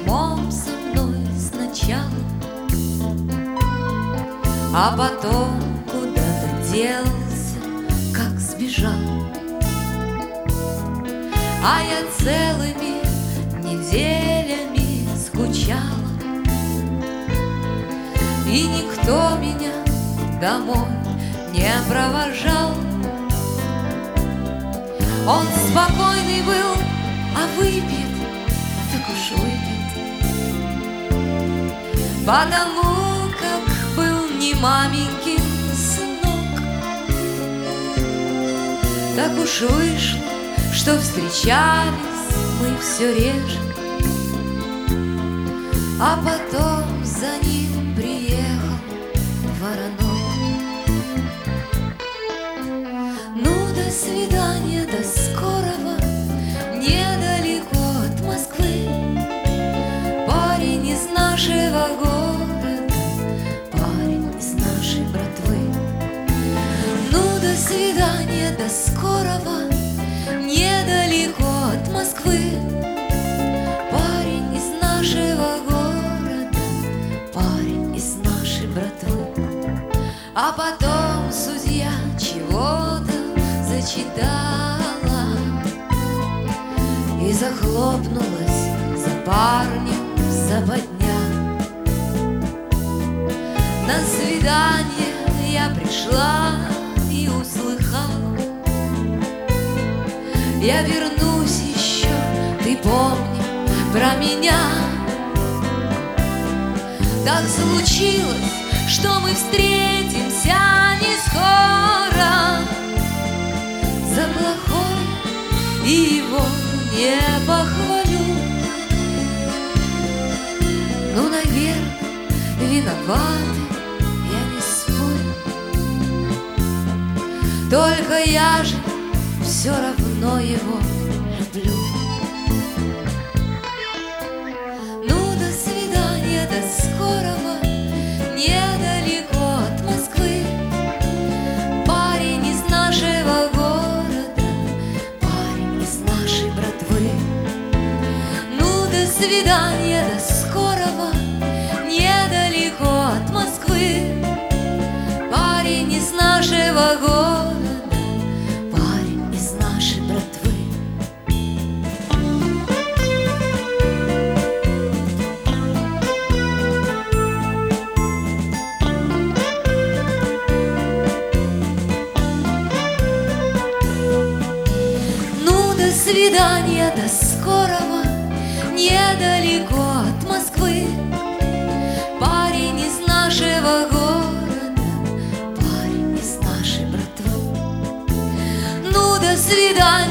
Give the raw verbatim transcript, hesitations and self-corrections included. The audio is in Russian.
знаком со мной сначала, а потом куда-то делся, как сбежал. А я целыми неделями скучала, и никто меня домой не провожал. Он спокойный был, а выпьет, так уж выпьет, потому как был не маменькин сынок. Так уж вышло, что встречались мы все реже, а потом за ним приехал Воронок. Ну, до свидания, до скорого, недалеко от Москвы. Парень из нашего города, парень из нашей братвы. Ну, до свидания, до скорого, недалеко от Москвы. Парень из нашего города, парень из нашей братвы. А потом судья чего-то зачитала, и захлопнулась за парнем западня. На свидание я пришла и услыхала: я вернусь еще, ты помни про меня. Так случилось, что мы встретимся не скоро. За плохое и его не похвалю. Ну, наверное, виноваты, я не спорю. Только я же все равно его люблю. Ну, до свидания, до скорого, недалеко от Москвы. Парень из нашего города, парень из нашей братвы. Ну, до свидания, до скорого, недалеко от Москвы. Парень из нашего города, парень из нашей братвы. Ну, до свидания, до скорого, недалеко от Москвы. Парень из нашего города, парень из нашей братвы. Ну, до свидания.